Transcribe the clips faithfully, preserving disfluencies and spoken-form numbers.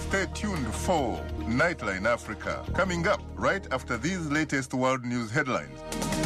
Stay tuned for Nightline Africa, coming up right after these latest world news headlines.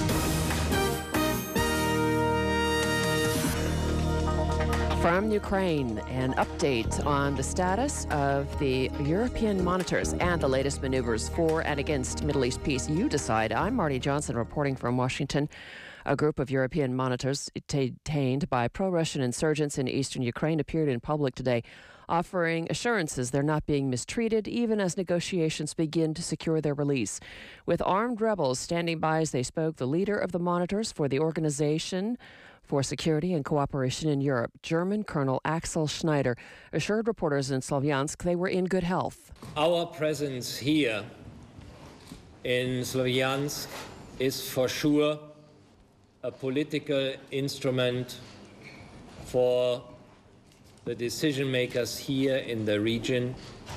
From Ukraine, an update on the status of the European monitors and the latest maneuvers for and against Middle East peace. You decide. I'm Marty Johnson reporting from Washington. A group of European monitors detained by pro-Russian insurgents in eastern Ukraine appeared in public today, offering assurances they're not being mistreated, even as negotiations begin to secure their release. With armed rebels standing by as they spoke, the leader of the monitors for the Organization for Security and Cooperation in Europe, German Colonel Axel Schneider, assured reporters in Slavyansk they were in good health. Our presence here in Slavyansk is for sure a political instrument for the decision makers here in the region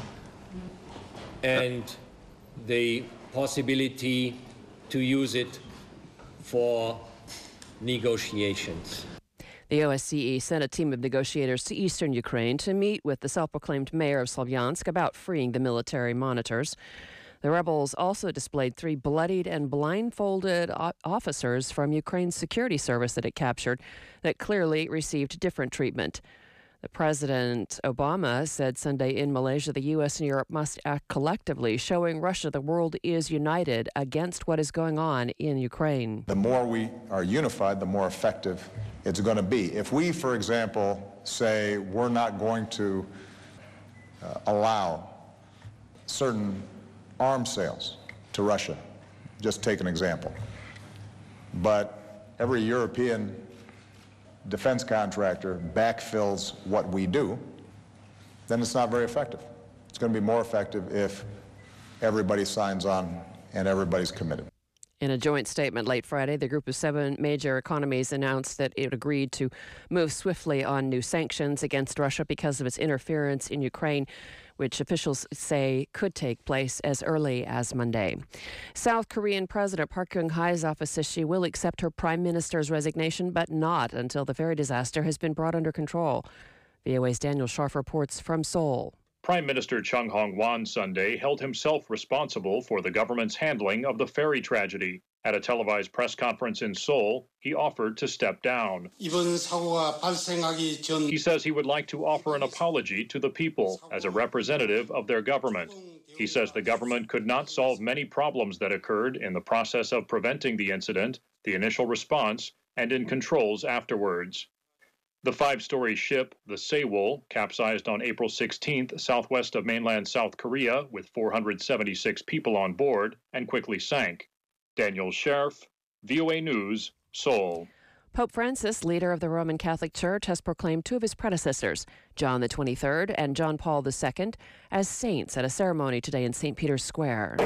and the possibility to use it for negotiations. The O S C E sent a team of negotiators to eastern Ukraine to meet with the self-proclaimed mayor of Slavyansk about freeing the military monitors. The rebels also displayed three bloodied and blindfolded officers from Ukraine's security service that it captured that clearly received different treatment. The President Obama said Sunday in Malaysia the U S and Europe must act collectively, showing Russia the world is united against what is going on in Ukraine. The more we are unified, the more effective it's going to be. If we, for example, say we're not going to uh, allow certain arms sales to Russia, just take an example, but every European defense contractor backfills what we do, then it's not very effective. It's going to be more effective if everybody signs on and everybody's committed. In a joint statement late Friday, the group of seven major economies announced that it agreed to move swiftly on new sanctions against Russia because of its interference in Ukraine, which officials say could take place as early as Monday. South Korean President Park Geun-hye's office says she will accept her prime minister's resignation, but not until the ferry disaster has been brought under control. V O A's Daniel Scharf reports from Seoul. Prime Minister Chung Hong-wan Sunday held himself responsible for the government's handling of the ferry tragedy. At a televised press conference in Seoul, he offered to step down. He says he would like to offer an apology to the people as a representative of their government. He says the government could not solve many problems that occurred in the process of preventing the incident, the initial response, and in controls afterwards. The five-story ship, the Sewol, capsized on April sixteenth southwest of mainland South Korea with four hundred seventy-six people on board and quickly sank. Daniel Scharf, V O A News, Seoul. Pope Francis, leader of the Roman Catholic Church, has proclaimed two of his predecessors, John the twenty-third and John Paul the Second, as saints at a ceremony today in Saint Peter's Square.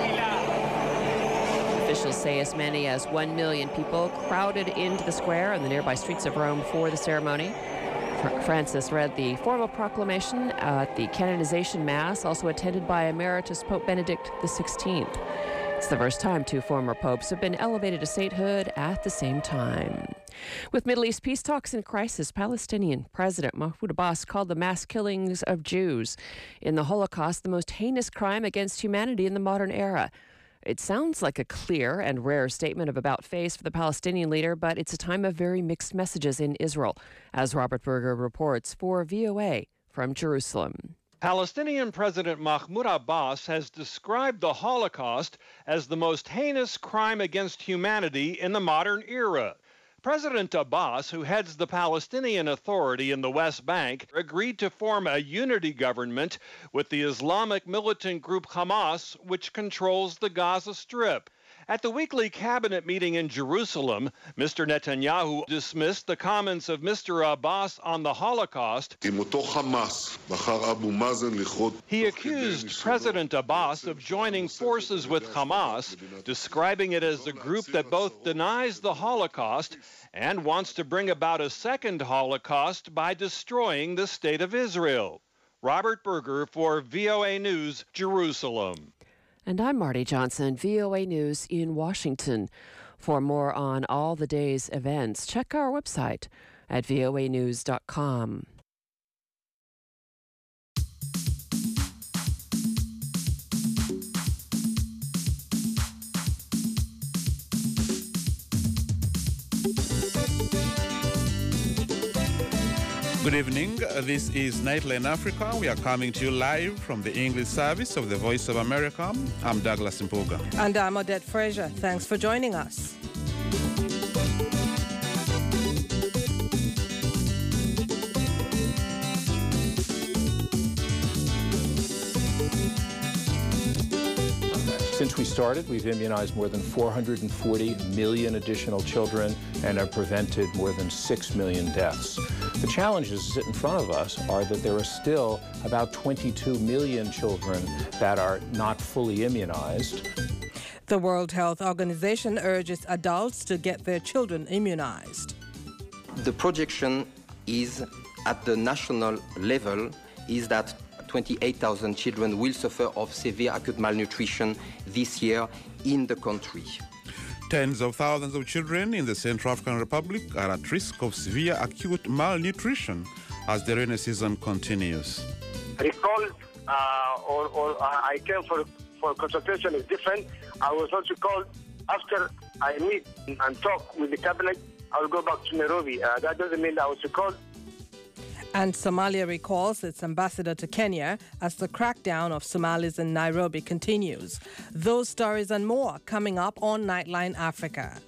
Officials say as many as one million people crowded into the square and the nearby streets of Rome for the ceremony. Francis read the formal proclamation at the canonization mass, also attended by Emeritus Pope Benedict the sixteenth. It's the first time two former popes have been elevated to sainthood at the same time. With Middle East peace talks in crisis, Palestinian President Mahmoud Abbas called the mass killings of Jews in the Holocaust the most heinous crime against humanity in the modern era. It sounds like a clear and rare statement of about face for the Palestinian leader, but it's a time of very mixed messages in Israel, as Robert Berger reports for V O A from Jerusalem. Palestinian President Mahmoud Abbas has described the Holocaust as the most heinous crime against humanity in the modern era. President Abbas, who heads the Palestinian Authority in the West Bank, agreed to form a unity government with the Islamic militant group Hamas, which controls the Gaza Strip. At the weekly cabinet meeting in Jerusalem, Mister Netanyahu dismissed the comments of Mister Abbas on the Holocaust. He accused President Abbas of joining forces with Hamas, describing it as a group that both denies the Holocaust and wants to bring about a second Holocaust by destroying the State of Israel. Robert Berger for V O A News, Jerusalem. And I'm Marty Johnson, V O A News in Washington. For more on all the day's events, check our website at V O A news dot com. Good evening. Uh, This is Nightline Africa. We are coming to you live from the English service of the Voice of America. I'm Douglas Mpuga. And I'm Odette Fraser. Thanks for joining us. Since we started, we've immunized more than four hundred forty million additional children and have prevented more than six million deaths. The challenges that sit in front of us are that there are still about twenty-two million children that are not fully immunized. The World Health Organization urges adults to get their children immunized. The projection is at the national level is that twenty-eight thousand children will suffer of severe acute malnutrition this year in the country. Tens of thousands of children in the Central African Republic are at risk of severe acute malnutrition as the rainy season continues. Recall uh, or, or I came for, for consultation is different. I was also called after I meet and talk with the cabinet. I will go back to Nairobi. Uh, that doesn't mean that I was called. And Somalia recalls its ambassador to Kenya as the crackdown of Somalis in Nairobi continues. Those stories and more coming up on Nightline Africa.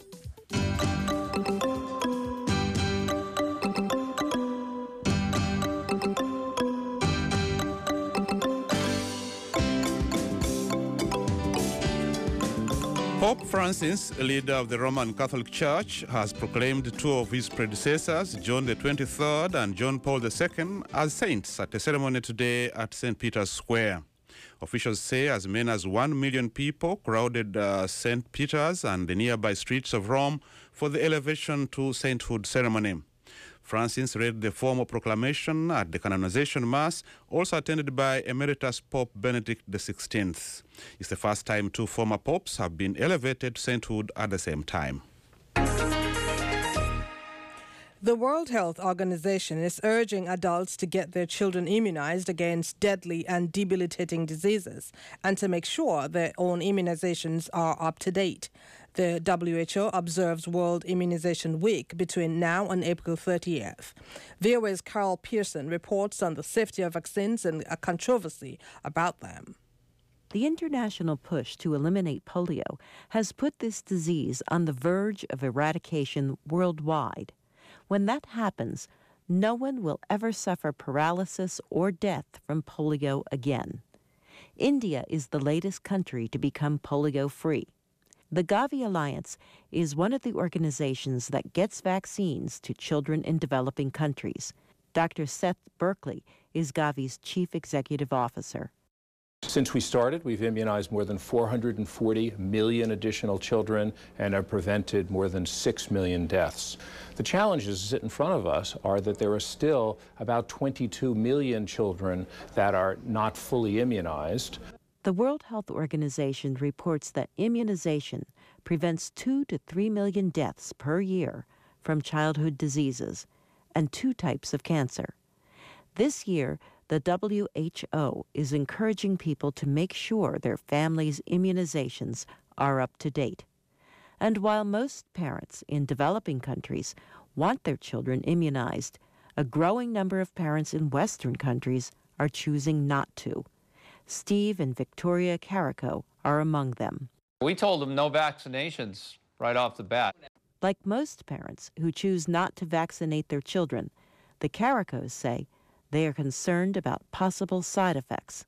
Pope Francis, leader of the Roman Catholic Church, has proclaimed two of his predecessors, John the twenty-third and John Paul the second, as saints at a ceremony today at Saint Peter's Square. Officials say as many as one million people crowded uh, Saint Peter's and the nearby streets of Rome for the elevation to sainthood ceremony. Francis read the formal proclamation at the canonization mass, also attended by Emeritus Pope Benedict the sixteenth. It's the first time two former popes have been elevated to sainthood at the same time. The World Health Organization is urging adults to get their children immunized against deadly and debilitating diseases and to make sure their own immunizations are up to date. The W H O observes World Immunization Week between now and April thirtieth. V O A's Carl Pearson reports on the safety of vaccines and a controversy about them. The international push to eliminate polio has put this disease on the verge of eradication worldwide. When that happens, no one will ever suffer paralysis or death from polio again. India is the latest country to become polio-free. The Gavi Alliance is one of the organizations that gets vaccines to children in developing countries. Doctor Seth Berkley is Gavi's chief executive officer. Since we started, we've immunized more than four hundred forty million additional children and have prevented more than six million deaths. The challenges that sit in front of us are that there are still about twenty-two million children that are not fully immunized. The World Health Organization reports that immunization prevents two to three million deaths per year from childhood diseases and two types of cancer. This year, the W H O is encouraging people to make sure their families' immunizations are up to date. And while most parents in developing countries want their children immunized, a growing number of parents in Western countries are choosing not to. Steve and Victoria Carico are among them. We told them no vaccinations right off the bat. Like most parents who choose not to vaccinate their children, the Caricos say they are concerned about possible side effects.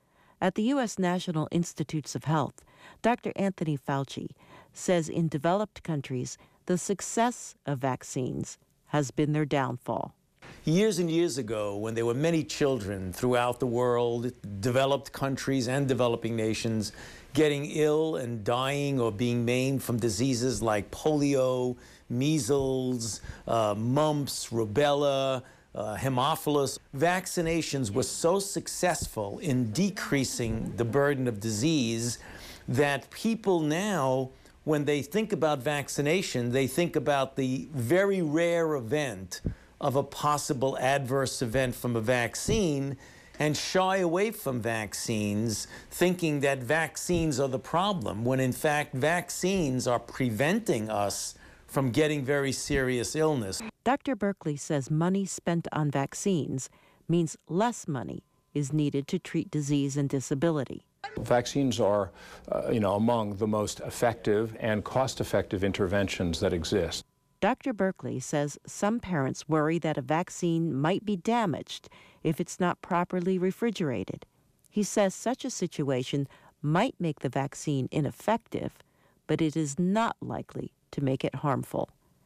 At the U S National Institutes of Health, Doctor Anthony Fauci says in developed countries, the success of vaccines has been their downfall. Years and years ago, when there were many children throughout the world, developed countries and developing nations, getting ill and dying or being maimed from diseases like polio, measles, uh, mumps, rubella, uh, Haemophilus, vaccinations were so successful in decreasing the burden of disease that people now, when they think about vaccination, they think about the very rare event of a possible adverse event from a vaccine and shy away from vaccines, thinking that vaccines are the problem, when in fact vaccines are preventing us from getting very serious illness. Doctor Berkeley says money spent on vaccines means less money is needed to treat disease and disability. Vaccines are, uh, you know, among the most effective and cost-effective interventions that exist. Doctor Berkeley says some parents worry that a vaccine might be damaged if it's not properly refrigerated. He says such a situation might make the vaccine ineffective, but it is not likely to make it harmful.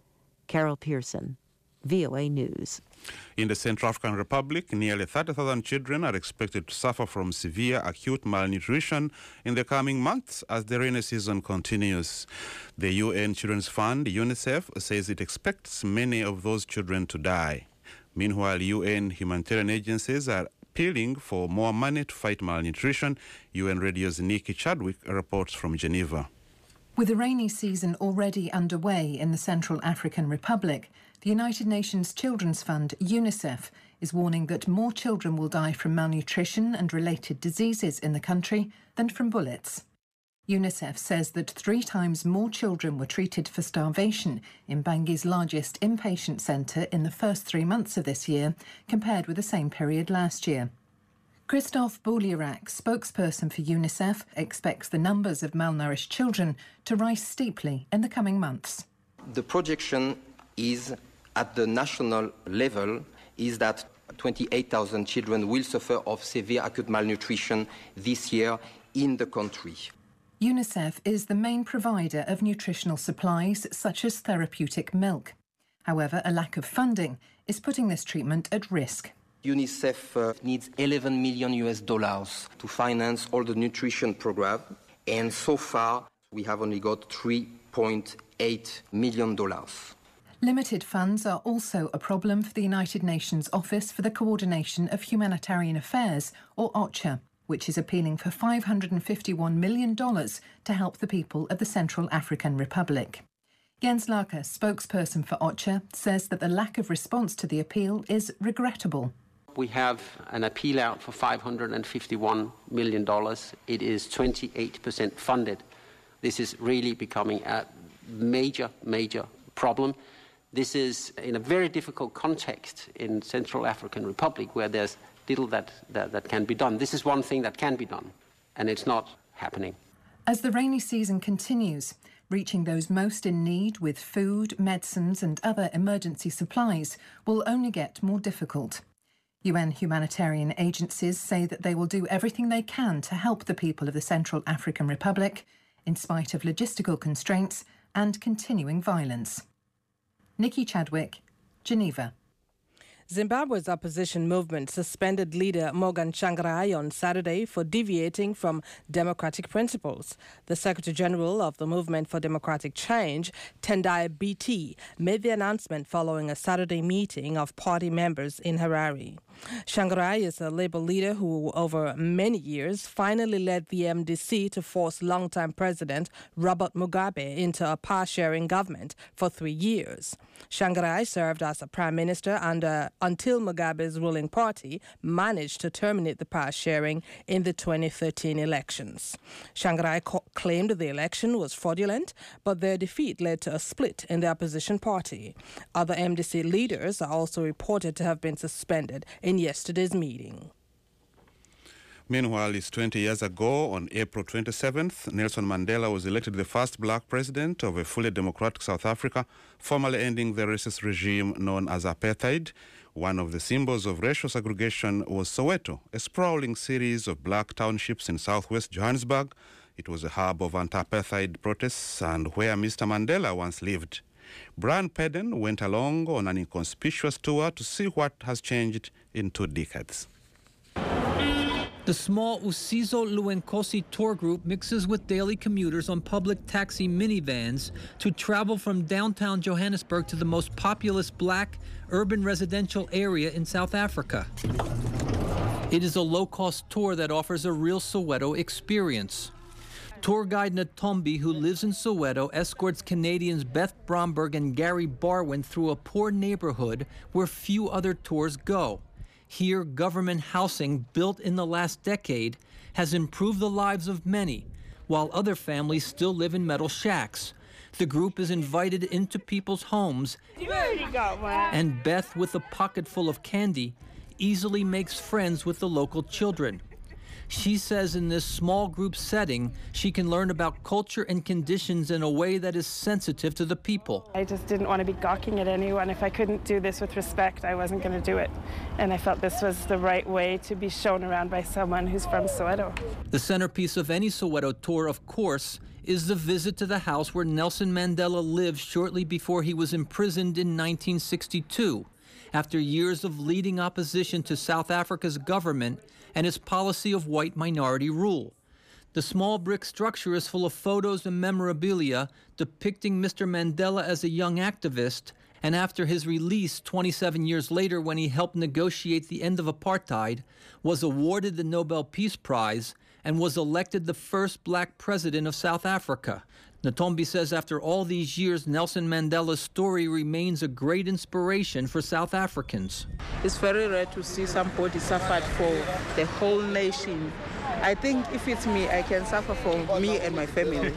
Carol Pearson, V O A News. In the Central African Republic, nearly thirty thousand children are expected to suffer from severe acute malnutrition in the coming months as the rainy season continues. The U N Children's Fund, UNICEF, says it expects many of those children to die. Meanwhile, U N humanitarian agencies are appealing for more money to fight malnutrition. U N Radio's Nikki Chadwick reports from Geneva. With the rainy season already underway in the Central African Republic, the United Nations Children's Fund, UNICEF, is warning that more children will die from malnutrition and related diseases in the country than from bullets. UNICEF says that three times more children were treated for starvation in Bangi's largest inpatient centre in the first three months of this year, compared with the same period last year. Christophe Boulierac, spokesperson for UNICEF, expects the numbers of malnourished children to rise steeply in the coming months. The projection is, at the national level, is that twenty-eight thousand children will suffer of severe acute malnutrition this year in the country. UNICEF is the main provider of nutritional supplies such as therapeutic milk. However, a lack of funding is putting this treatment at risk. UNICEF uh, needs eleven million U S dollars to finance all the nutrition program, and so far we have only got three point eight million dollars. Limited funds are also a problem for the United Nations Office for the Coordination of Humanitarian Affairs, or OCHA, which is appealing for five hundred fifty-one million dollars to help the people of the Central African Republic. Jens Lager, spokesperson for OCHA, says that the lack of response to the appeal is regrettable. We have an appeal out for five hundred fifty-one million dollars. It is twenty-eight percent funded. This is really becoming a major, major problem. This is in a very difficult context in Central African Republic where there's little that, that, that can be done. This is one thing that can be done, and it's not happening. As the rainy season continues, reaching those most in need with food, medicines and other emergency supplies will only get more difficult. U N humanitarian agencies say that they will do everything they can to help the people of the Central African Republic, in spite of logistical constraints and continuing violence. Nikki Chadwick, Geneva. Zimbabwe's opposition movement suspended leader Morgan Tsvangirai on Saturday for deviating from democratic principles. The Secretary General of the Movement for Democratic Change, Tendai Biti, made the announcement following a Saturday meeting of party members in Harare. Tsvangirai is a Labour leader who, over many years, finally led the M D C to force longtime President Robert Mugabe into a power-sharing government for three years. Tsvangirai served as a prime minister under until Mugabe's ruling party managed to terminate the power sharing in the twenty thirteen elections. Tsvangirai co- claimed the election was fraudulent, but their defeat led to a split in the opposition party. Other M D C leaders are also reported to have been suspended in yesterday's meeting. Meanwhile, it's twenty years ago, on April twenty-seventh, Nelson Mandela was elected the first black president of a fully democratic South Africa, formally ending the racist regime known as apartheid. One of the symbols of racial segregation was Soweto, a sprawling series of black townships in southwest Johannesburg. It was a hub of anti-apartheid protests and where Mister Mandela once lived. Brian Peden went along on an inconspicuous tour to see what has changed in two decades. The small Usizo Luenkosi tour group mixes with daily commuters on public taxi minivans to travel from downtown Johannesburg to the most populous black urban residential area in South Africa. It is a low-cost tour that offers a real Soweto experience. Tour guide Natombi, who lives in Soweto, escorts Canadians Beth Bromberg and Gary Barwin through a poor neighborhood where few other tours go. Here, government housing built in the last decade has improved the lives of many, while other families still live in metal shacks. The group is invited into people's homes, and Beth, with a pocket full of candy, easily makes friends with the local children. She says in this small group setting, she can learn about culture and conditions in a way that is sensitive to the people. I just didn't want to be gawking at anyone. If I couldn't do this with respect, I wasn't going to do it. And I felt this was the right way to be shown around by someone who's from Soweto. The centerpiece of any Soweto tour, of course, is the visit to the house where Nelson Mandela lived shortly before he was imprisoned in nineteen sixty-two, after years of leading opposition to South Africa's government and its policy of white minority rule. The small brick structure is full of photos and memorabilia depicting Mister Mandela as a young activist, and after his release twenty-seven years later, when he helped negotiate the end of apartheid, was awarded the Nobel Peace Prize and was elected the first black president of South Africa. Ntombi says after all these years, Nelson Mandela's story remains a great inspiration for South Africans. It's very rare to see somebody suffered for the whole nation. I think if it's me, I can suffer for me and my family.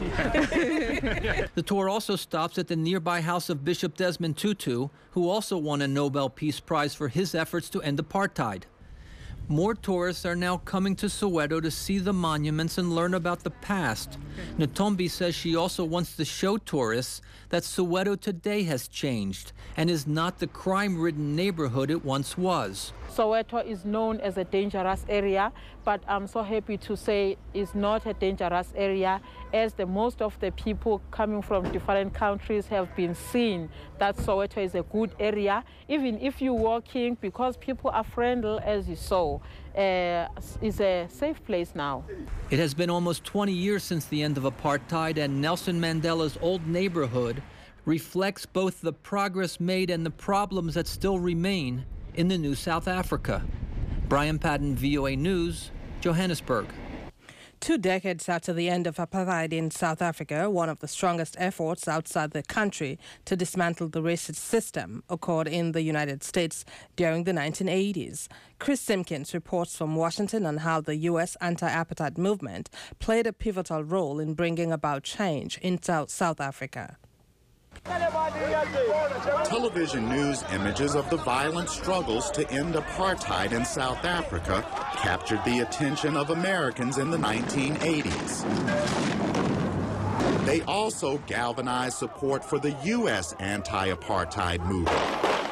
The tour also stops at the nearby house of Bishop Desmond Tutu, who also won a Nobel Peace Prize for his efforts to end apartheid. More tourists are now coming to Soweto to see the monuments and learn about the past. Ntombi says she also wants to show tourists that Soweto today has changed and is not the crime-ridden neighborhood it once was. Soweto is known as a dangerous area, but I'm so happy to say it's not a dangerous area, as the most of the people coming from different countries have been seeing that Soweto is a good area. Even if you're walking, because people are friendly, as you saw, uh, it's a safe place now. It has been almost twenty years since the end of apartheid, and Nelson Mandela's old neighborhood reflects both the progress made and the problems that still remain in the new South Africa. Brian Patton, V O A News, Johannesburg. Two decades after the end of apartheid in South Africa, one of the strongest efforts outside the country to dismantle the racist system occurred in the United States during the nineteen eighties. Chris Simpkins reports from Washington on how the U S anti-apartheid movement played a pivotal role in bringing about change in South Africa. Television news images of the violent struggles to end apartheid in South Africa captured the attention of Americans in the nineteen eighties. They also galvanized support for the U S anti-apartheid movement.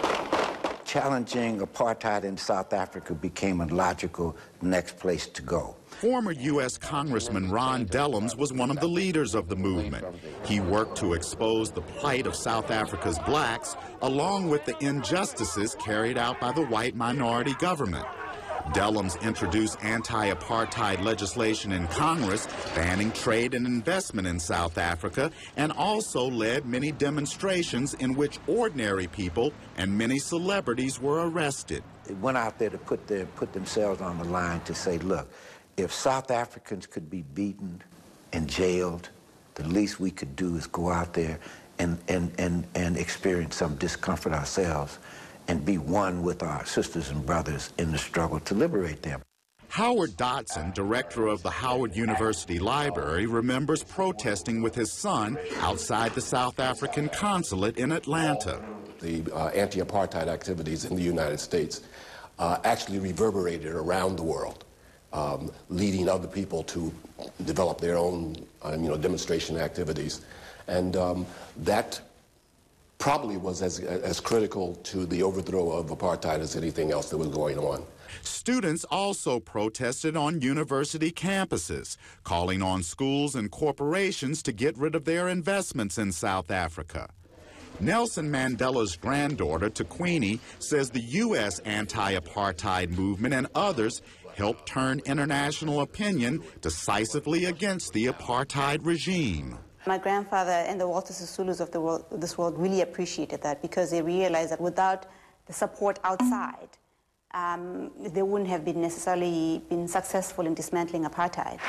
Challenging apartheid in South Africa became a logical next place to go. Former U S Congressman Ron Dellums was one of the leaders of the movement. He worked to expose the plight of South Africa's blacks, along with the injustices carried out by the white minority government. Dellums introduced anti-apartheid legislation in Congress, banning trade and investment in South Africa, and also led many demonstrations in which ordinary people and many celebrities were arrested. They went out there to put, their, put themselves on the line to say, look, if South Africans could be beaten and jailed, the least we could do is go out there and, and, and, and experience some discomfort ourselves and be one with our sisters and brothers in the struggle to liberate them. Howard Dotson, director of the Howard University Library, remembers protesting with his son outside the South African consulate in Atlanta. The uh, anti-apartheid activities in the United States uh, actually reverberated around the world. Um, leading other people to develop their own, um, you know, demonstration activities, and um, that probably was as as critical to the overthrow of apartheid as anything else that was going on. Students also protested on university campuses, calling on schools and corporations to get rid of their investments in South Africa. Nelson Mandela's granddaughter, Taquini, says the U S anti-apartheid movement and others helped turn international opinion decisively against the apartheid regime. My grandfather and the Walter Sisulus of the world, this world really appreciated that, because they realized that without the support outside, um, they wouldn't have been necessarily been successful in dismantling apartheid.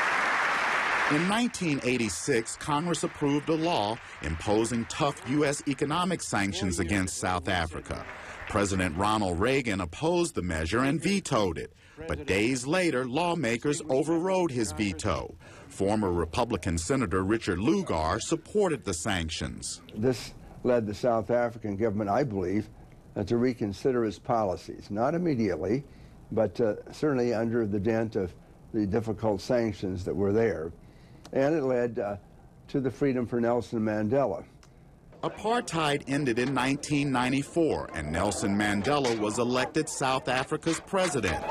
In nineteen eighty-six, Congress approved a law imposing tough U S economic sanctions against South Africa. President Ronald Reagan opposed the measure and vetoed it. But days later, lawmakers overrode his veto. Former Republican Senator Richard Lugar supported the sanctions. This led the South African government, I believe, uh, to reconsider its policies, not immediately, but uh, certainly under the dent of the difficult sanctions that were there. And it led uh, to the freedom for Nelson Mandela. Apartheid ended in nineteen ninety-four, and Nelson Mandela was elected South Africa's president.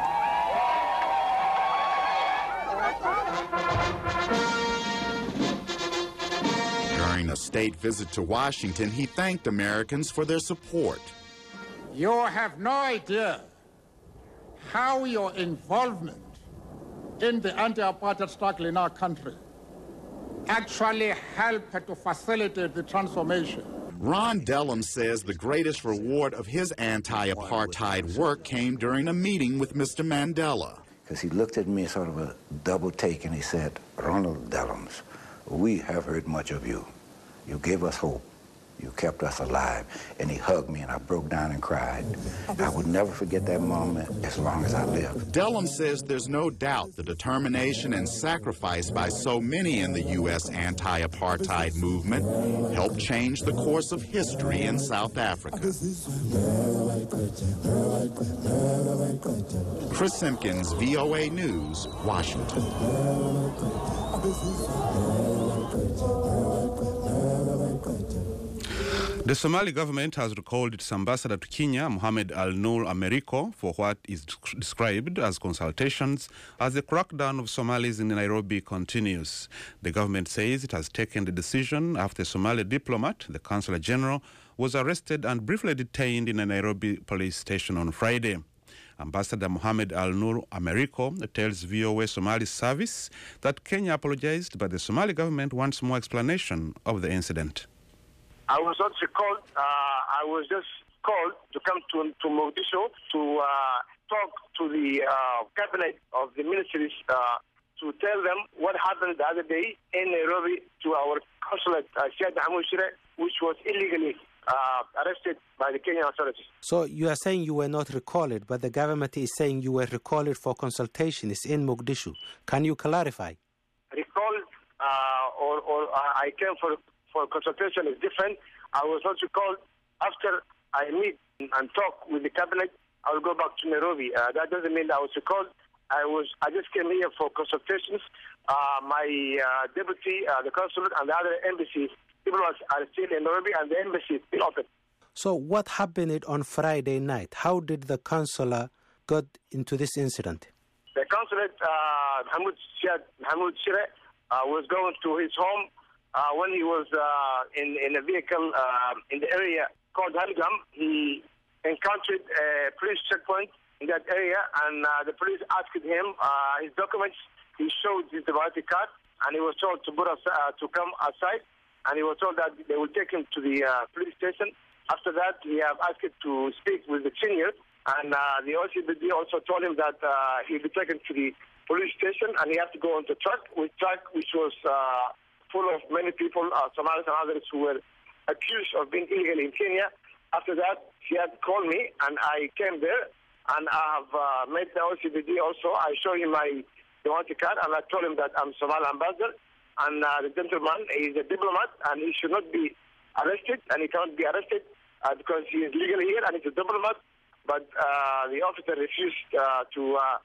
During a state visit to Washington, he thanked Americans for their support. You have no idea how your involvement in the anti-apartheid struggle in our country actually helped to facilitate the transformation. Ron Dellum says the greatest reward of his anti-apartheid work came during a meeting with Mister Mandela. Because he looked at me sort of a double take and he said, Ronald Dellums, we have heard much of you. You gave us hope. You kept us alive. And he hugged me and I broke down and cried. I would never forget that moment as long as I live. Dellum says there's no doubt the determination and sacrifice by so many in the U S anti-apartheid movement helped change the course of history in South Africa. Chris Simpkins, V O A News, Washington. The Somali government has recalled its ambassador to Kenya, Mohamed Al Nur Americo, for what is described as consultations as the crackdown of Somalis in Nairobi continues. The government says it has taken the decision after a Somali diplomat, the Consular General, was arrested and briefly detained in a Nairobi police station on Friday. Ambassador Mohamed Al Nur Americo tells V O A Somali service that Kenya apologized, but the Somali government wants more explanation of the incident. I was not called. Uh, I was just called to come to, to Mogadishu to uh, talk to the uh, cabinet of the ministries uh, to tell them what happened the other day in Nairobi to our consulate, uh, Syed Mahmoud Shire, which was illegally uh, arrested by the Kenyan authorities. So you are saying you were not recalled, but the government is saying you were recalled for consultations in Mogadishu. Can you clarify? Recalled uh, or, or uh, I came for for consultation is different. I was also called after I meet and talk with the cabinet. I will go back to Nairobi. Uh, that doesn't mean I was called. I was. I just came here for consultations. Uh, my uh, deputy, uh, the consulate, and the other embassies, diplomats are still in Nairobi, and the embassy is still open. So what happened on Friday night? How did the consular got into this incident? The consulate, uh, Mahmoud Syed Mahmoud Shire, uh, was going to his home. Uh, when he was uh, in, in a vehicle uh, in the area called Halgam, he encountered a police checkpoint in that area, and uh, the police asked him uh, his documents. He showed his diplomatic card, and he was told to put us, uh, to come outside, and he was told that they will take him to the uh, police station. After that, he have asked to speak with the senior, and uh, the O C B D also told him that uh, he'll be taken to the police station, and he had to go on the truck, with truck which was Uh, full of many people, uh, Somalis and others, who were accused of being illegal in Kenya. After that, he had called me, and I came there, and I have uh, met the O C B D also. I showed him my diplomatic card, and I told him that I'm Somali ambassador, and uh, the gentleman is a diplomat, and he should not be arrested, and he cannot be arrested uh, because he is legally here, and he's a diplomat. But uh, the officer refused uh, to uh,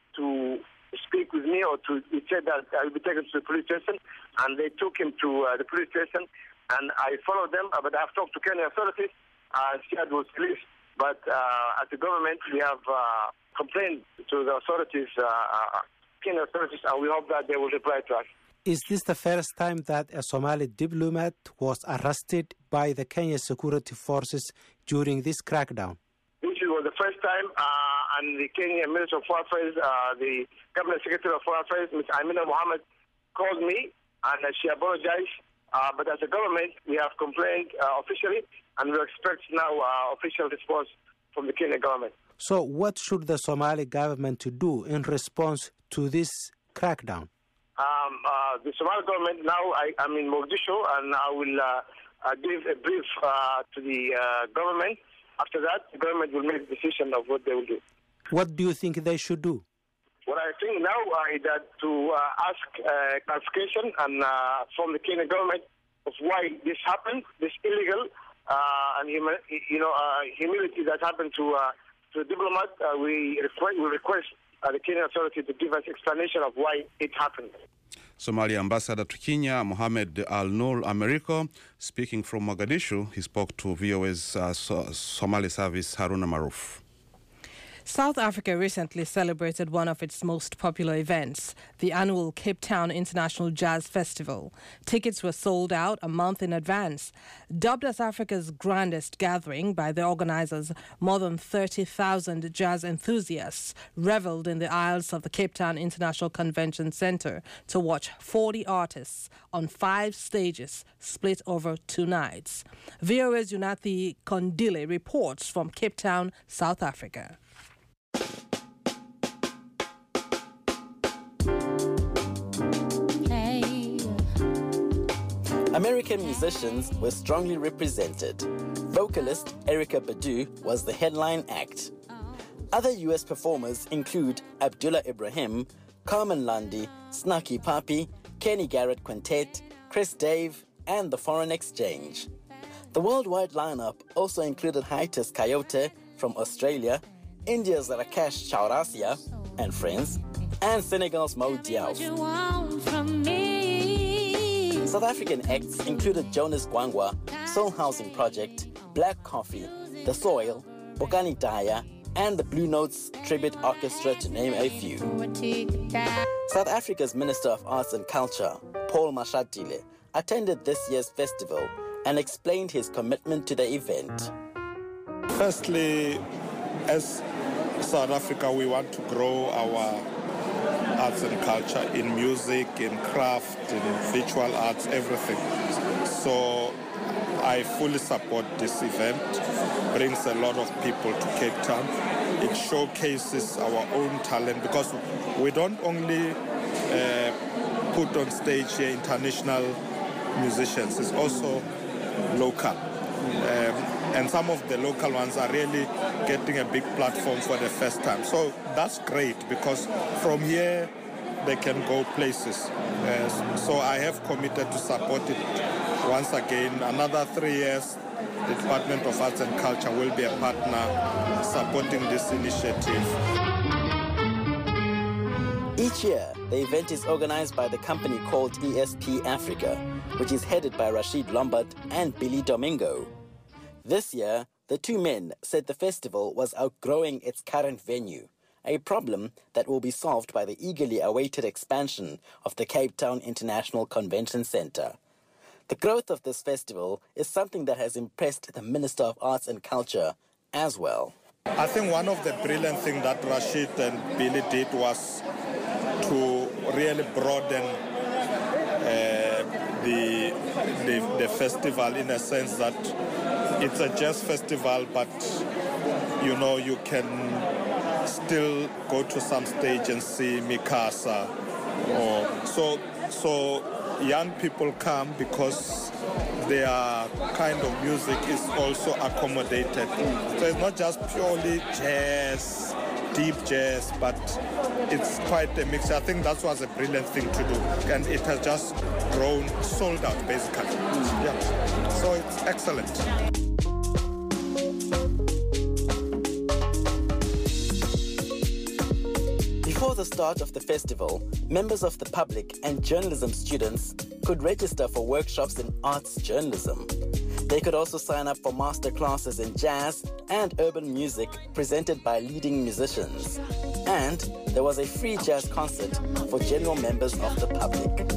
to speak with me, or to, he said that I will be taken to the police station, and they took him to uh, the police station, and I followed them, uh, but I have talked to Kenyan authorities, uh, Syed was released, but uh, at the government we have uh, complained to the authorities, uh, uh, Kenyan authorities, and we hope that they will reply to us. Is this the first time that a Somali diplomat was arrested by the Kenyan security forces during this crackdown? This was the first time, uh, and the Kenyan Minister of Foreign Affairs, uh, the Cabinet Secretary of Foreign Affairs, Miz Amina Mohammed, called me, and uh, she apologized. Uh, but as a government, we have complained uh, officially, and we expect now uh, official response from the Kenyan government. So what should the Somali government to do in response to this crackdown? Um, uh, the Somali government, now I, I'm in Mogadishu, and I will uh, uh, give a brief uh, to the uh, government. after that, the government will make a decision of what they will do. What do you think they should do? What I think now uh, is that to uh, ask uh, clarification and uh, from the Kenyan government of why this happened, this illegal uh, and humi- you know uh, humility that happened to uh, to the diplomat. Uh, we request, we request uh, the Kenyan authority to give us explanation of why it happened. Somalia Ambassador to Kenya, Mohamed Al-Nur Americo, speaking from Mogadishu, he spoke to V O A's uh, so- Somali service, Haruna Maruf. South Africa recently celebrated one of its most popular events, the annual Cape Town International Jazz Festival. Tickets were sold out a month in advance. Dubbed as Africa's grandest gathering by the organizers, more than thirty thousand jazz enthusiasts reveled in the aisles of the Cape Town International Convention Center to watch forty artists on five stages split over two nights. V O A's Unathi Kondile reports from Cape Town, South Africa. American musicians were strongly represented. Vocalist Erykah Badu was the headline act. Other U S performers include Abdullah Ibrahim, Carmen Lundy, Snarky Papi, Kenny Garrett Quintet, Chris Dave, and the Foreign Exchange. The worldwide lineup also included Hiatus Coyote from Australia, India's Rakesh Chaurasia and friends, and Senegal's Mo Diaw. South African acts included Jonas Gwangwa, Soul Housing Project, Black Coffee, The Soil, Bokani Daya, and the Blue Notes Tribute Orchestra, to name a few. South Africa's Minister of Arts and Culture, Paul Mashatile, attended this year's festival and explained his commitment to the event. Firstly, as South Africa, we want to grow our arts and culture in music, in craft, in visual arts, everything. So I fully support this event. It brings a lot of people to Cape Town. It showcases our own talent because we don't only uh, put on stage here international musicians, it's also local. Um, and some of the local ones are really getting a big platform for the first time. So that's great because from here they can go places. Uh, so I have committed to support it once again. Another three years, the Department of Arts and Culture will be a partner supporting this initiative. Each year, the event is organized by the company called E S P Africa, which is headed by Rashid Lombard and Billy Domingo. This year, the two men said the festival was outgrowing its current venue, a problem that will be solved by the eagerly awaited expansion of the Cape Town International Convention Center. The growth of this festival is something that has impressed the Minister of Arts and Culture as well. I think one of the brilliant things that Rashid and Billy did was to really broaden uh, the, the, the festival in a sense that it's a jazz festival, but you know, you can still go to some stage and see Mikasa. Or, so, so young people come because their kind of music is also accommodated. So it's not just purely jazz, deep jazz, but it's quite a mix. I think that was a brilliant thing to do. And it has just grown, sold out basically. Yeah. So it's excellent. Before the start of the festival, members of the public and journalism students could register for workshops in arts journalism. They could also sign up for master classes in jazz and urban music presented by leading musicians. And there was a free jazz concert for general members of the public.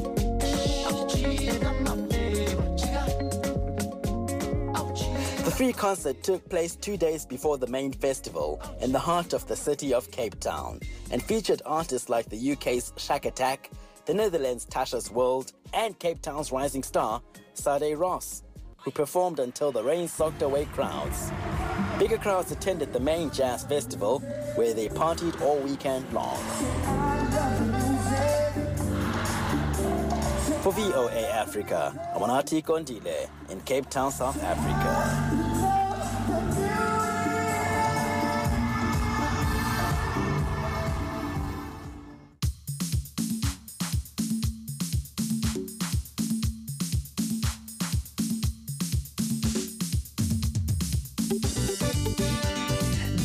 The free concert took place two days before the main festival in the heart of the city of Cape Town and featured artists like the U K's Shack Attack, the Netherlands' Tasha's World, and Cape Town's rising star, Sade Ross, who performed until the rain soaked away crowds. Bigger crowds attended the main jazz festival, where they partied all weekend long. For V O A Africa, I'm Unathi Kondile in Cape Town, South Africa.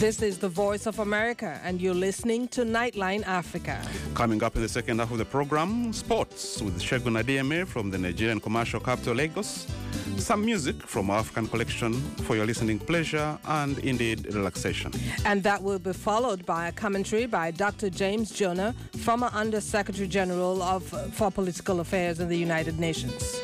This is the Voice of America, and you're listening to Nightline Africa. Coming up in the second half of the program, sports with Segun Adeyemi from the Nigerian commercial capital Lagos, some music from our African collection for your listening pleasure and indeed relaxation. And that will be followed by a commentary by Doctor James Jonah, former Under Secretary General of, for Political Affairs in the United Nations.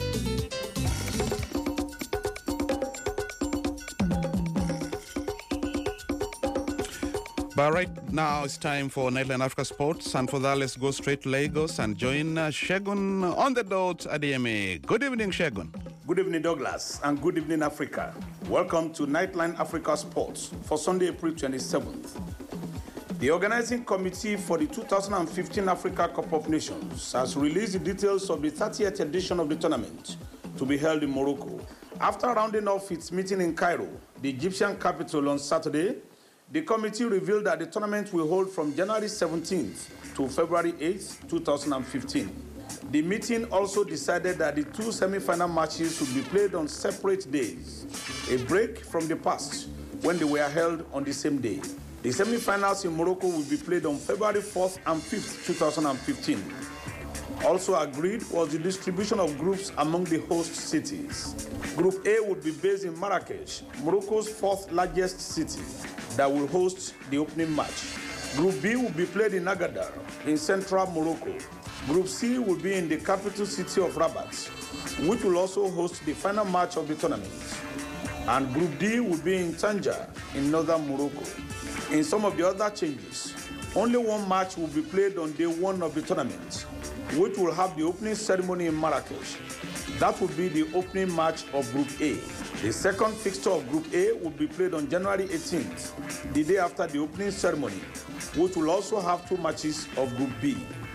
But right now it's time for Nightline Africa Sports, and for that let's go straight to Lagos and join uh, Segun on the dot Adeyemi. Good evening, Segun. Good evening, Douglas, and good evening, Africa. Welcome to Nightline Africa Sports for Sunday, April twenty-seventh. The organizing committee for the two thousand fifteen Africa Cup of Nations has released the details of the thirtieth edition of the tournament to be held in Morocco. After rounding off its meeting in Cairo, the Egyptian capital, on Saturday, the committee revealed that the tournament will hold from January seventeenth to February eighth, two thousand fifteen. The meeting also decided that the two semi-final matches would be played on separate days, a break from the past when they were held on the same day. The semi-finals in Morocco will be played on February fourth and fifth, two thousand fifteen. Also agreed was the distribution of groups among the host cities. Group A would be based in Marrakesh, Morocco's fourth largest city, that will host the opening match. Group B will be played in Agadir, in central Morocco. Group C will be in the capital city of Rabat, which will also host the final match of the tournament. And Group D will be in Tanja, in northern Morocco. In some of the other changes, only one match will be played on day one of the tournament, which will have the opening ceremony in Marrakesh. That will be the opening match of Group A. The second fixture of Group A will be played on January eighteenth, the day after the opening ceremony, which will also have two matches of Group B.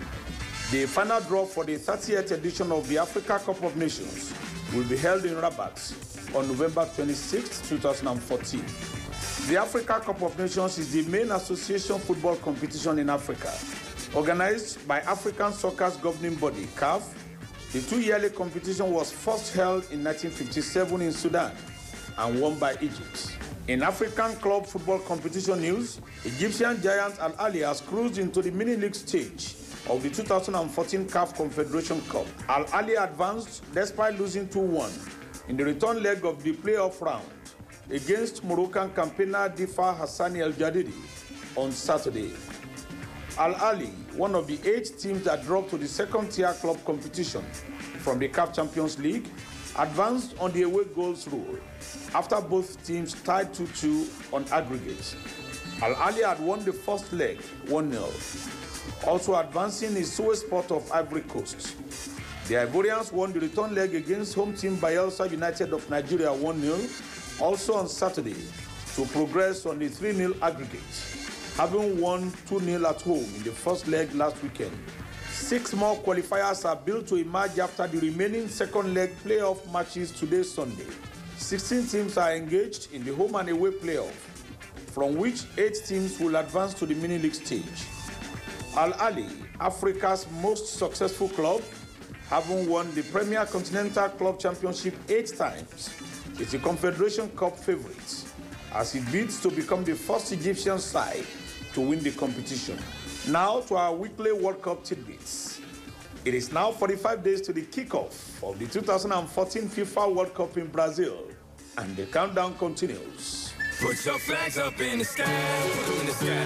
The final draw for the thirtieth edition of the Africa Cup of Nations will be held in Rabat on November twenty-sixth, two thousand fourteen. The Africa Cup of Nations is the main association football competition in Africa. Organized by African Soccer's governing body, C A F, the two-yearly competition was first held in nineteen fifty-seven in Sudan and won by Egypt. In African club football competition news, Egyptian giant Al Ahly has cruised into the mini-league stage of the two thousand fourteen C A F Confederation Cup. Al Ahly advanced despite losing two one in the return leg of the playoff round against Moroccan campaigner Difa Hassani El Jadidi on Saturday. Al Ahly, one of the eight teams that dropped to the second-tier club competition from the C A F Champions League, advanced on the away goals rule after both teams tied two two on aggregate. Al Ahly had won the first leg one nil. Also advancing is Suez Sport of Ivory Coast. The Ivorians won the return leg against home team Bayelsa United of Nigeria one nil, also on Saturday, to progress on the three nil aggregate, having won two nil at home in the first leg last weekend. Six more qualifiers are built to emerge after the remaining second leg playoff matches today, Sunday. sixteen teams are engaged in the home and away playoff, from which eight teams will advance to the mini-league stage. Al Ahly, Africa's most successful club, having won the Premier Continental Club Championship eight times, is the Confederation Cup favorite, as it bids to become the first Egyptian side to win the competition. Now to our weekly World Cup tidbits. It is now forty-five days to the kickoff of the two thousand fourteen FIFA World Cup in Brazil, and the countdown continues. Put your flags up in the sky, put them in the sky.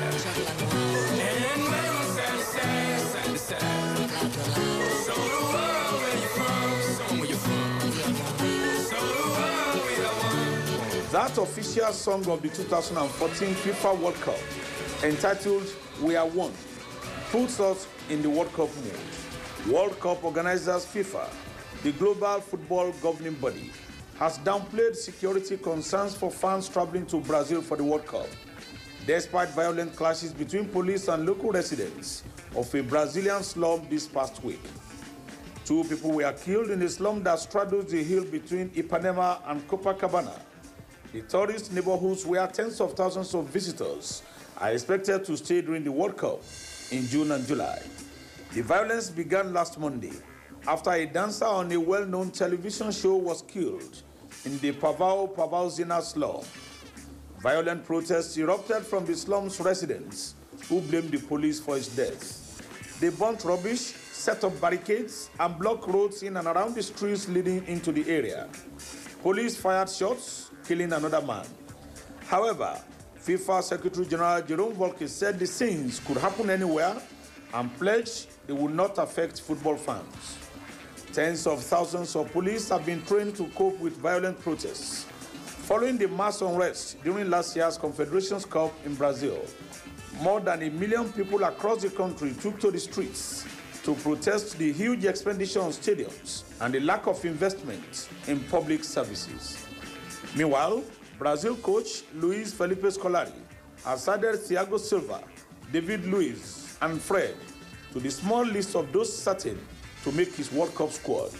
And wave them side to side, side to side. Show the world where you're from, show them where you're from. Show the world we are one. That official song of the two thousand fourteen FIFA World Cup, entitled We Are One, puts us in the World Cup mood. World Cup organizers FIFA, the global football governing body, has downplayed security concerns for fans traveling to Brazil for the World Cup, despite violent clashes between police and local residents of a Brazilian slum this past week. Two people were killed in a slum that straddles the hill between Ipanema and Copacabana, the tourist neighborhoods where tens of thousands of visitors are expected to stay during the World Cup in June and July. The violence began last Monday after a dancer on a well-known television show was killed in the Pavao Pavauzina slum. Violent protests erupted from the slum's residents, who blamed the police for his death. They burnt rubbish, set up barricades, and blocked roads in and around the streets leading into the area. Police fired shots, killing another man. However, FIFA Secretary General Jerome Volke said the scenes could happen anywhere and pledged they would not affect football fans. Tens of thousands of police have been trained to cope with violent protests. Following the mass unrest during last year's Confederations Cup in Brazil, more than a million people across the country took to the streets to protest the huge expenditure on stadiums and the lack of investment in public services. Meanwhile, Brazil coach Luis Felipe Scolari has added Thiago Silva, David Luiz, and Fred to the small list of those certain to make his World Cup squad.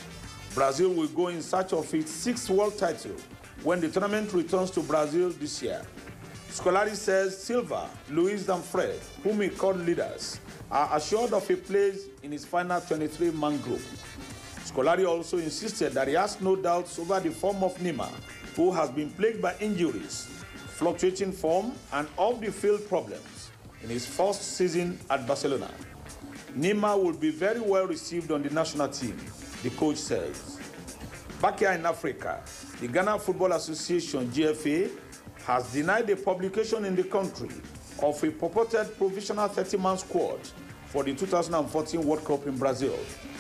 Brazil will go in search of its sixth world title when the tournament returns to Brazil this year. Scolari says Silva, Luiz, and Fred, whom he called leaders, are assured of a place in his final twenty-three man group. Scolari also insisted that he has no doubts over the form of Neymar, who has been plagued by injuries, fluctuating form, and off-the-field problems in his first season at Barcelona. Neymar will be very well received on the national team, the coach says. Back here in Africa, the Ghana Football Association, G F A, has denied the publication in the country of a purported provisional thirty man squad for the two thousand fourteen World Cup in Brazil.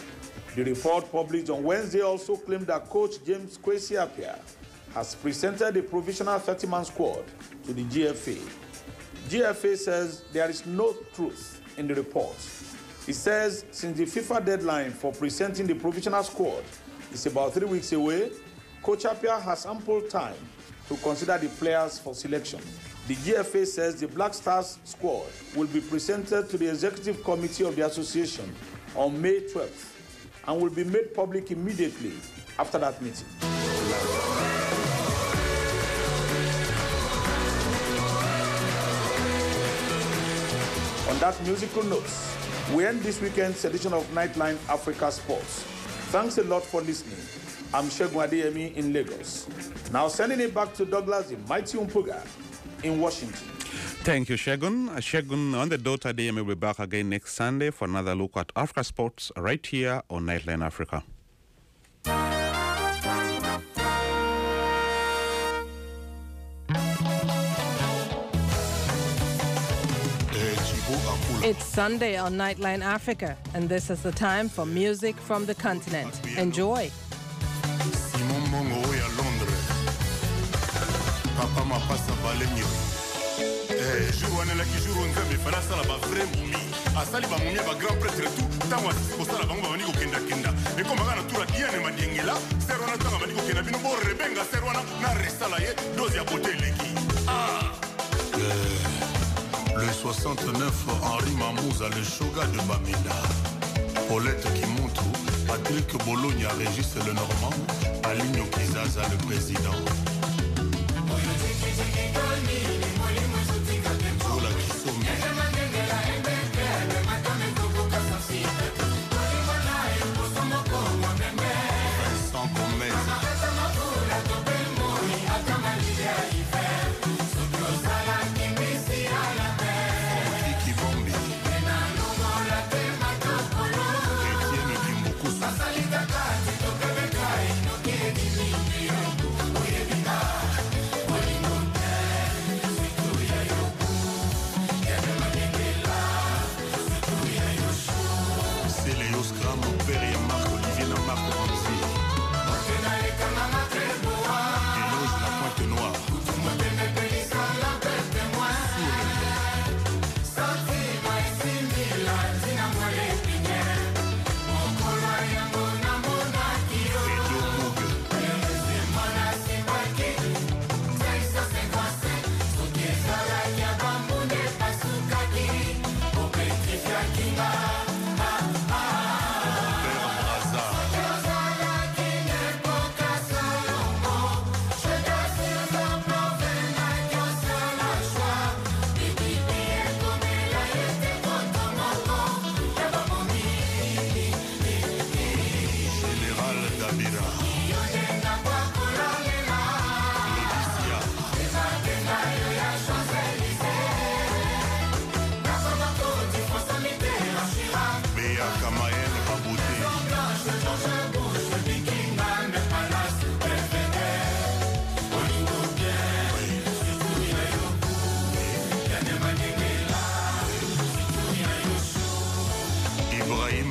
The report published on Wednesday also claimed that coach James Kwesi Appiah has presented a provisional thirty man squad to the G F A. G F A says there is no truth in the report. It says since the FIFA deadline for presenting the provisional squad is about three weeks away, Coach Appiah has ample time to consider the players for selection. The G F A says the Black Stars squad will be presented to the Executive Committee of the Association on May twelfth and will be made public immediately after that meeting. On that musical note, we end this weekend's edition of Nightline Africa Sports. Thanks a lot for listening. I'm Segun Adeyemi in Lagos. Now sending it back to Douglas the Mighty Umpuga in Washington. Thank you, Segun. Segun on the dot Adeyemi will be back again next Sunday for another look at Africa Sports right here on Nightline Africa. It's Sunday on Nightline Africa, and this is the time for music from the continent. Enjoy. Simon Mongo à Londres. Papa m'a pas sabalé mieux. Eh, jour on est là qui jour on zame fala sala ba vrai mumi. Asali ba mumi ba grand prêtre tout. Tango asisi ko sala bango ba bani ko kenda kenda. E ko magana tura diane madiengela. Serwana tanga bani ko kenda bino bo rebenga serwana na resala ye dozi ya bote leki. Ah. Le soixante-neuf, Henri Mamouza, le shoga de Bamenda. Paulette Kimuntu, Patrick Bologna, Régis Le Normand, Aligno Kizaza, le président. Zola Kisomi. Vincent Gomez.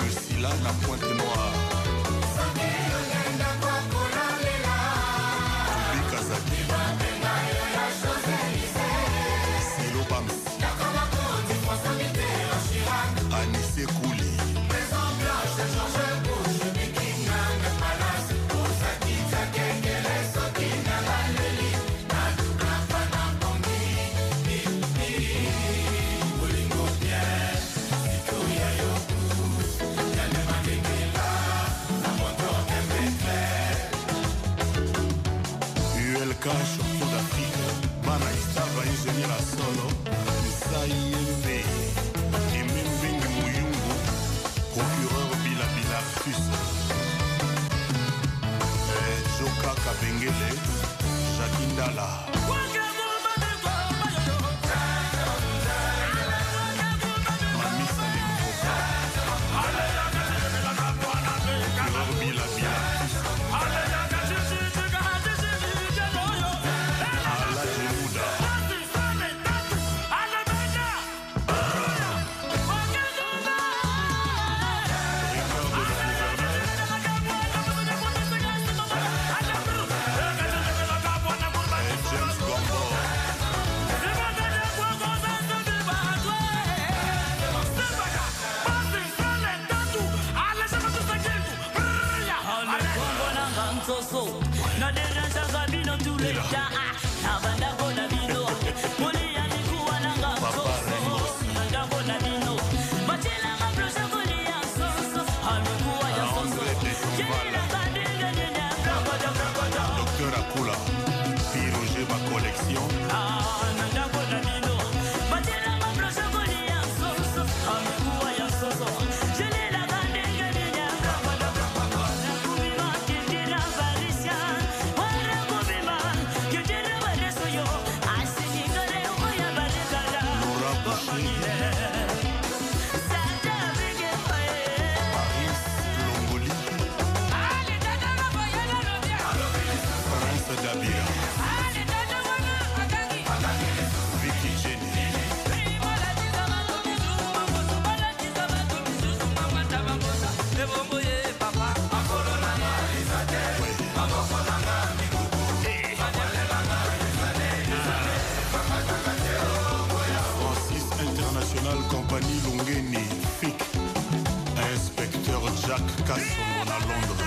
Sila na Pointe Noire. Anissé Kouli. U L K champion d'Afrique, Bana Istava ingénieur à solo, Misa I M V. Procureur Bila Bila Fus Joka Kabengele Jacindala Mamisa Limboka Procureur Bila Bila Fus Ala Jemuda Docteur Akula, Piroger ma collection. Compagnie Lungeni, F I C, inspecteur Jacques Casson à Londres.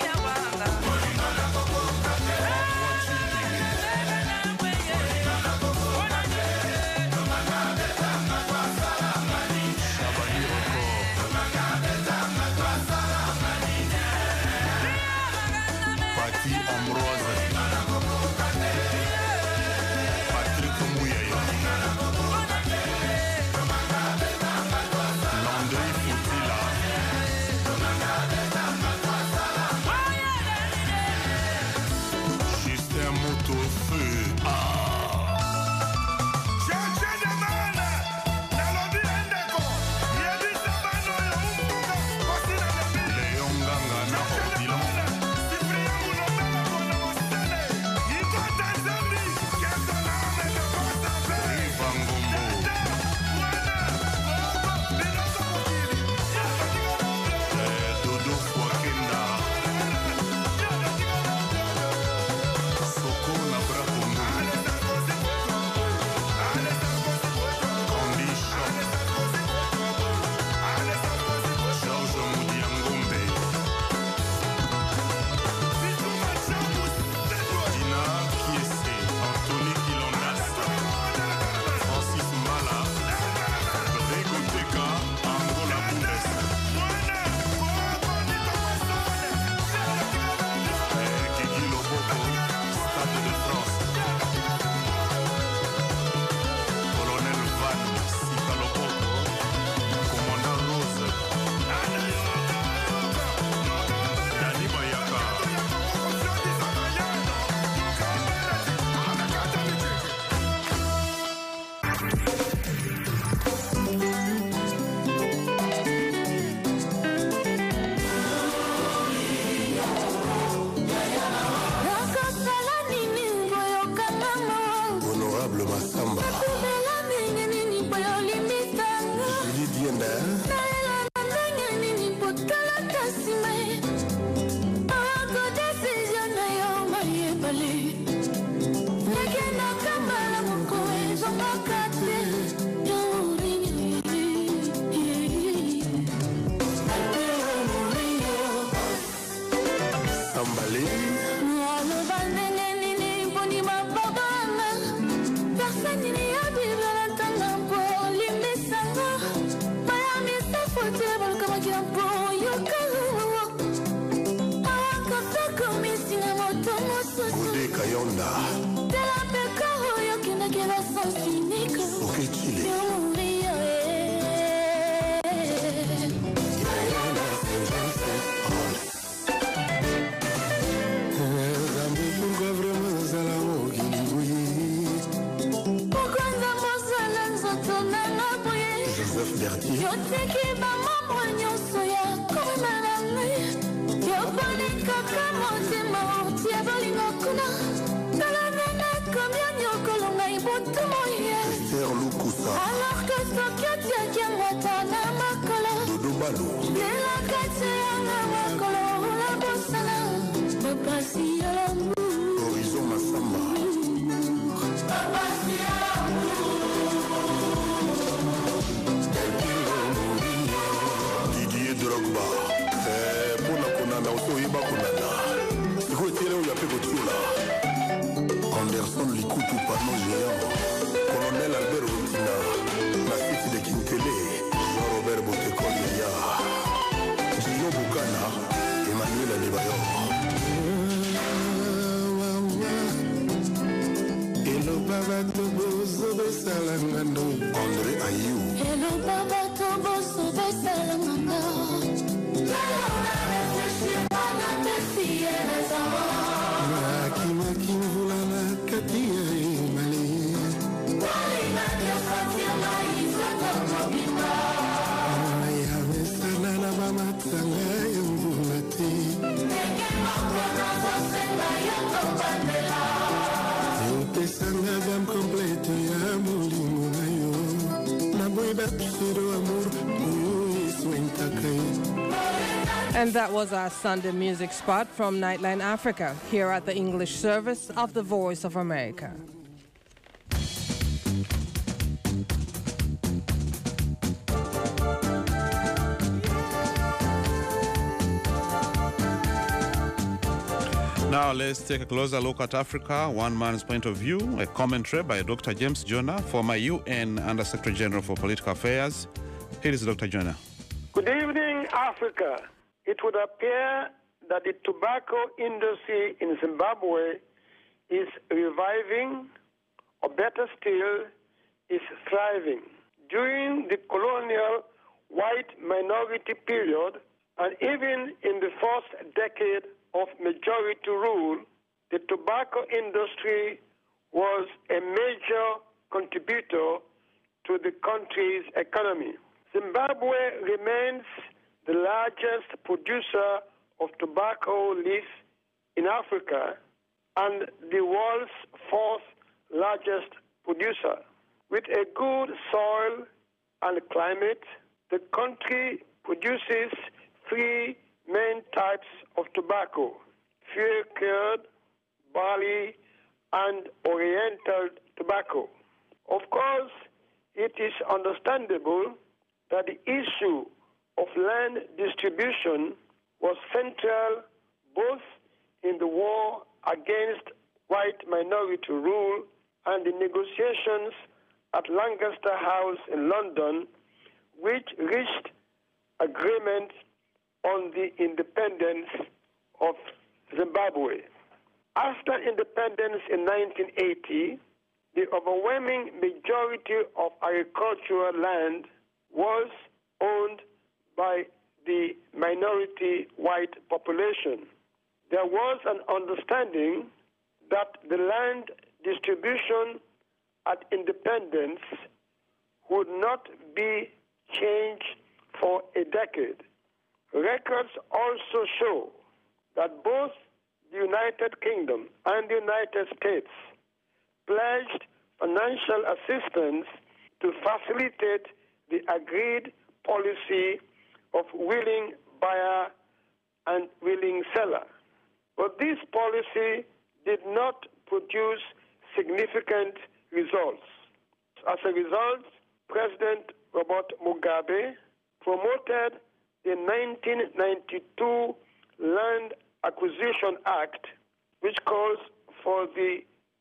Patti Ambroise, Patrick Mouyaya, Landry Foutila, Bayonda. Okechile. Joseph Berthier. Esther Lukusa. Dodo Balo. Horizon Massamba. Didier Drogba. Eh, Pona Konana, Osoyeba Konana. Siko etele ou yape Gotiola. Anderson Likutu Pano Géant. Colonel Albert Routina. La cité de Kintele. Jean-Robert Botekolia. Gino Bukana. Emmanuel Adebayor. Hello Baba Tobo Sobe Salangando. André Ayou. Hello Baba Tobo Sobe Salangando. Maki Maki Vulana Katia Mali. Aya Mesana Nabama Tanga Yumvulati. Pesanga gam completo ya mulimo na yo na boida psiro amor uyu iswenta kai. And that was our Sunday music spot from Nightline Africa, here at the English service of the Voice of America. Now let's take a closer look at Africa, one man's point of view, a commentary by Doctor James Jonah, former U N Under-Secretary General for Political Affairs. Here is Doctor Jonah. Good evening, Africa. It would appear that the tobacco industry in Zimbabwe is reviving, or better still, is thriving. During the colonial white minority period, and even in the first decade of majority rule, the tobacco industry was a major contributor to the country's economy. Zimbabwe remains the largest producer of tobacco leaf in Africa and the world's fourth largest producer. With a good soil and climate, the country produces three main types of tobacco: field-cured, barley, and oriental tobacco. Of course, it is understandable that the issue of land distribution was central both in the war against white minority rule and the negotiations at Lancaster House in London, which reached agreement on the independence of Zimbabwe. After independence in nineteen eighty, the overwhelming majority of agricultural land was owned by the minority white population. There was an understanding that the land distribution at independence would not be changed for a decade. Records also show that both the United Kingdom and the United States pledged financial assistance to facilitate the agreed policy of willing buyer and willing seller. But this policy did not produce significant results. As a result, President Robert Mugabe promoted the nineteen ninety-two Land Acquisition Act, which calls for the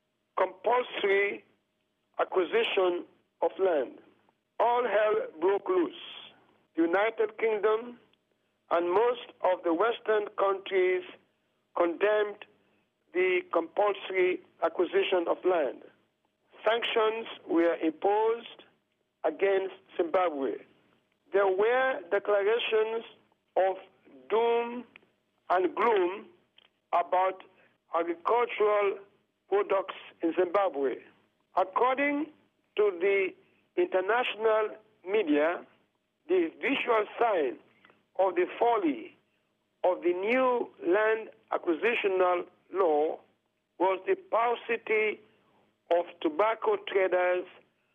compulsory acquisition of land. All hell broke loose. The United Kingdom and most of the Western countries condemned the compulsory acquisition of land. Sanctions were imposed against Zimbabwe. There were declarations of doom and gloom about agricultural products in Zimbabwe. According to the international media, the visual sign of the folly of the new land acquisitional law was the paucity of tobacco traders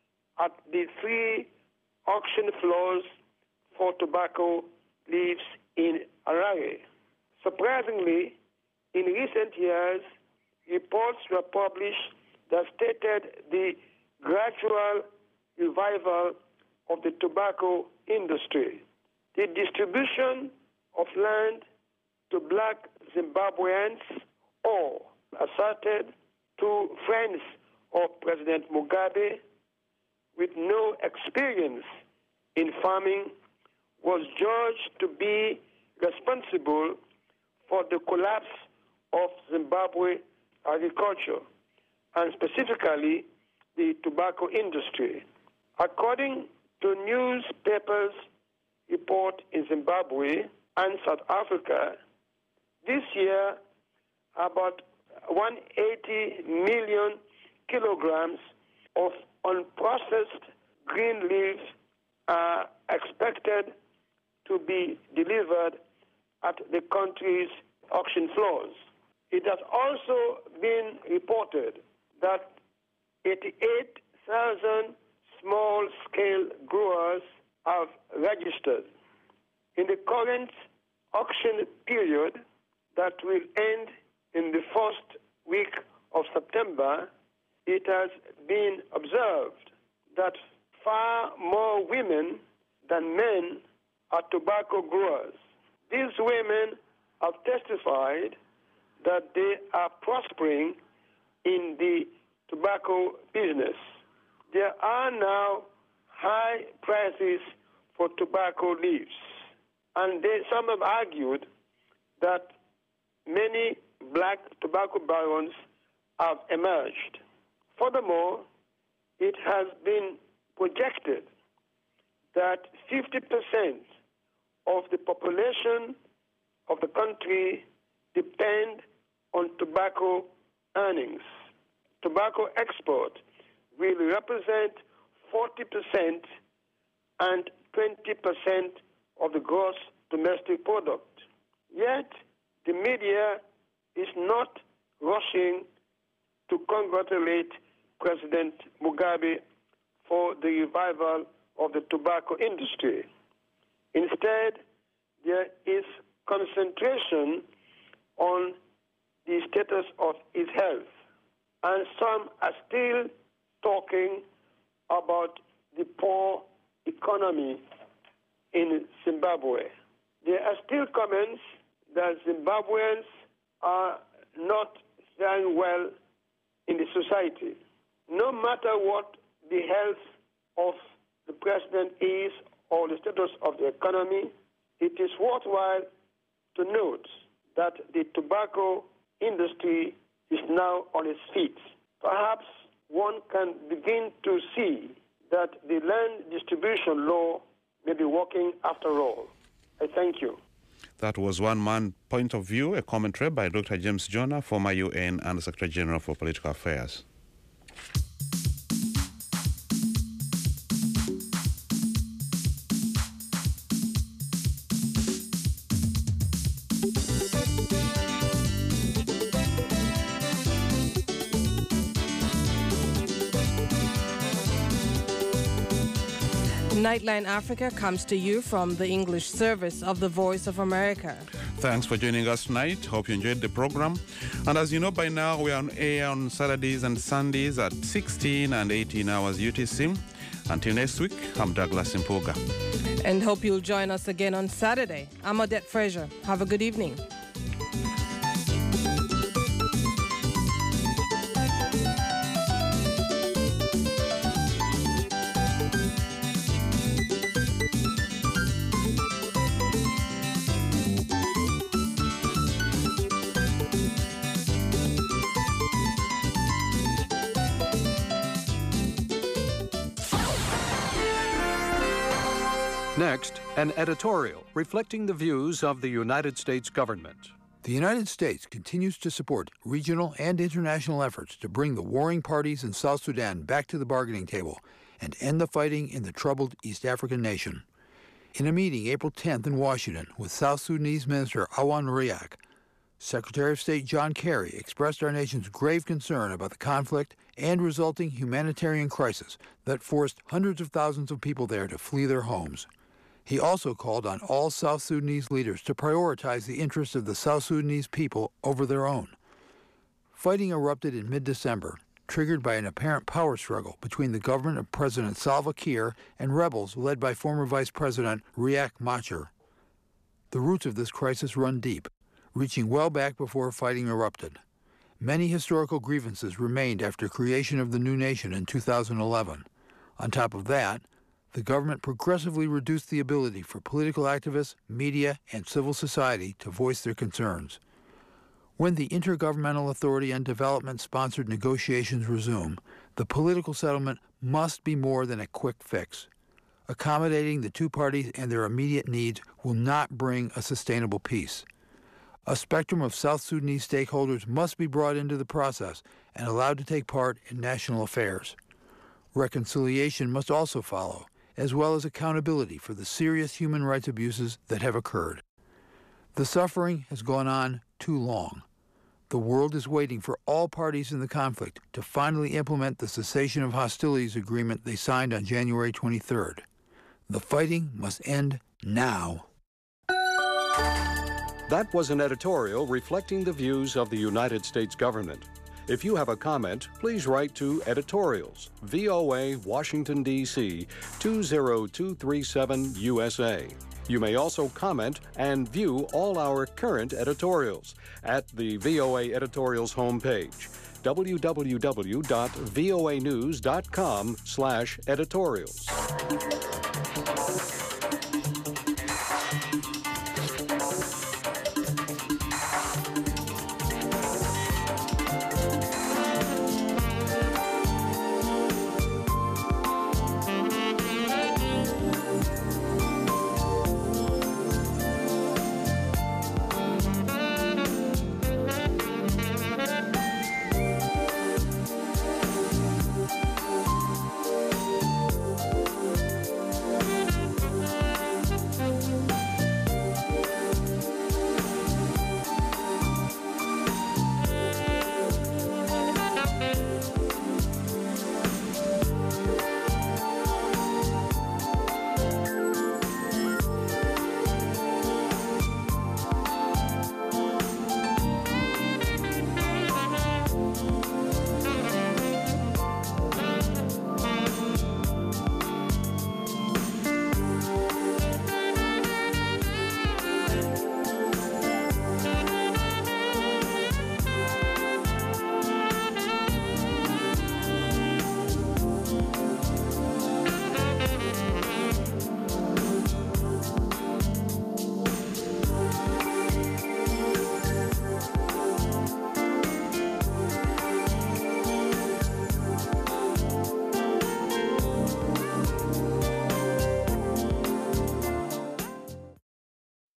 at the three auction floors for tobacco leaves in Harare. Surprisingly, in recent years, reports were published that stated the gradual revival of the tobacco industry. The distribution of land to black Zimbabweans, or asserted to friends of President Mugabe with no experience in farming, was judged to be responsible for the collapse of Zimbabwe agriculture, and specifically the tobacco industry. According to newspapers' report in Zimbabwe and South Africa, this year about one hundred eighty million kilograms of unprocessed green leaves are expected to be delivered at the country's auction floors. It has also been reported that eighty-eight thousand small-scale growers have registered. In the current auction period that will end in the first week of September, it has been observed that far more women than men are tobacco growers. These women have testified that they are prospering in the tobacco business. There are now high prices for tobacco leaves, and they, some have argued that many black tobacco barons have emerged. Furthermore, it has been projected that fifty percent of the population of the country depend on tobacco earnings. Tobacco export will represent forty percent and twenty percent of the gross domestic product. Yet, the media is not rushing to congratulate President Mugabe for the revival of the tobacco industry. Instead, there is concentration on the status of his health, and some are still talking about the poor economy in Zimbabwe. There are still comments that Zimbabweans are not faring well in the society. No matter what the health of the president is or the status of the economy, it is worthwhile to note that the tobacco industry is now on its feet. Perhaps one can begin to see that the land distribution law may be working after all. I thank you. That was one man point of view, a commentary by Doctor James Jonah, former U N Under Secretary General for Political Affairs. Nightline Africa comes to you from the English service of the Voice of America. Thanks for joining us tonight. Hope you enjoyed the program. And as you know by now, we are on air on Saturdays and Sundays at sixteen and eighteen hours U T C. Until next week, I'm Douglas Impoga. And hope you'll join us again on Saturday. I'm Odette Fraser. Have a good evening. Next, an editorial reflecting the views of the United States government. The United States continues to support regional and international efforts to bring the warring parties in South Sudan back to the bargaining table and end the fighting in the troubled East African nation. In a meeting April tenth in Washington with South Sudanese Minister Awan Riak, Secretary of State John Kerry expressed our nation's grave concern about the conflict and resulting humanitarian crisis that forced hundreds of thousands of people there to flee their homes. He also called on all South Sudanese leaders to prioritize the interests of the South Sudanese people over their own. Fighting erupted in mid-December, triggered by an apparent power struggle between the government of President Salva Kiir and rebels led by former Vice President Riek Machar. The roots of this crisis run deep, reaching well back before fighting erupted. Many historical grievances remained after creation of the new nation in two thousand eleven. On top of that, the government progressively reduced the ability for political activists, media, and civil society to voice their concerns. When the Intergovernmental Authority on Development-sponsored negotiations resume, the political settlement must be more than a quick fix. Accommodating the two parties and their immediate needs will not bring a sustainable peace. A spectrum of South Sudanese stakeholders must be brought into the process and allowed to take part in national affairs. Reconciliation must also follow, as well as accountability for the serious human rights abuses that have occurred. The suffering has gone on too long. The world is waiting for all parties in the conflict to finally implement the cessation of hostilities agreement they signed on January twenty-third. The fighting must end now. That was an editorial reflecting the views of the United States government. If you have a comment, please write to Editorials, V O A, Washington, D C two zero two three seven U S A. You may also comment and view all our current editorials at the V O A Editorials homepage, w w w dot v o a news dot com slash editorials.